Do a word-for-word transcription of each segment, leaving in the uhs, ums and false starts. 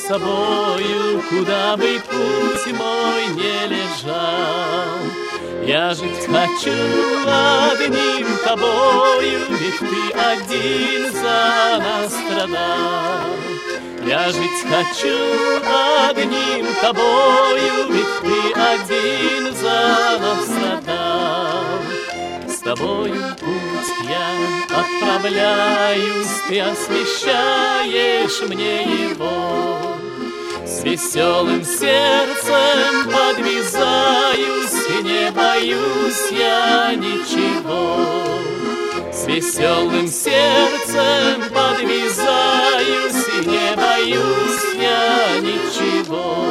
собою, куда бы путь мой не лежал. Я жить хочу одним тобою, ведь ты один за нас страдал. Я жить хочу одним тобою, ведь ты один за нас страдал. С тобою путь я отправляюсь, ты освещаешь мне его. С веселым сердцем подвязаюсь, и не боюсь я ничего. С веселым сердцем подвязаюсь, и не боюсь я ничего.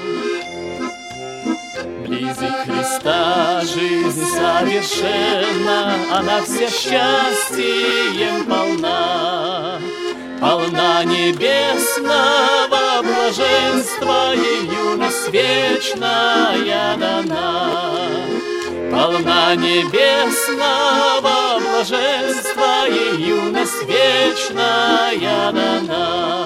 Близи Христа жизнь совершенна, она вся счастьем полна. Полна небесного блаженства, и юность вечная дана. Полна небесного блаженства, и юность вечная дана.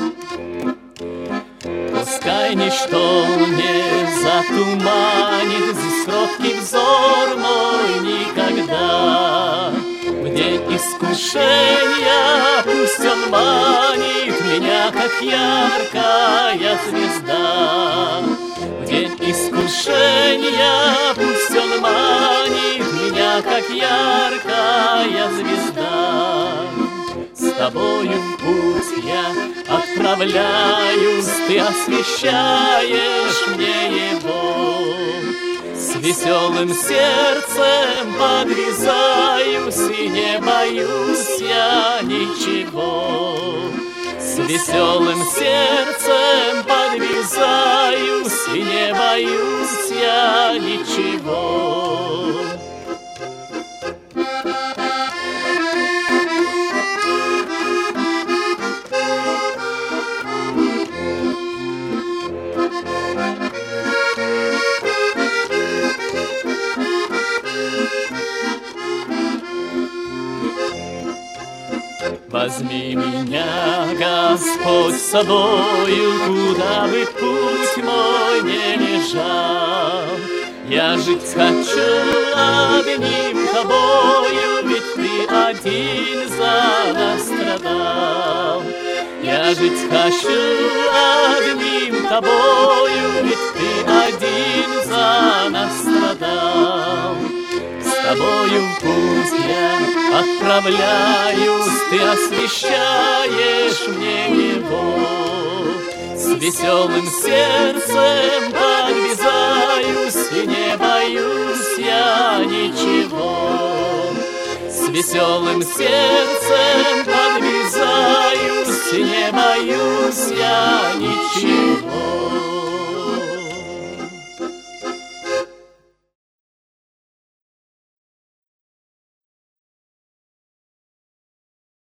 Пускай ничто не затуманит здесь кроткий взор мой никогда. В день искушения пусть он манит меня, как яркая звезда. В день искушения пусть он манит меня, как яркая звезда. С тобою путь я отправляюсь, ты освещаешь мне его. С веселым сердцем подвязаюсь, и не боюсь я ничего. С веселым сердцем подвязаюсь, и не боюсь я ничего. Возьми меня, Господь, с собою, куда бы путь мой не лежал. Я жить хочу одним тобою, ведь ты один за нас страдал. Я жить хочу одним тобою, ведь ты один за нас страдал. С тобою путь я отправляюсь, ты освещаешь мне его. С веселым сердцем подвязаюсь, и не боюсь я ничего. С веселым сердцем подвязаюсь, и не боюсь я ничего.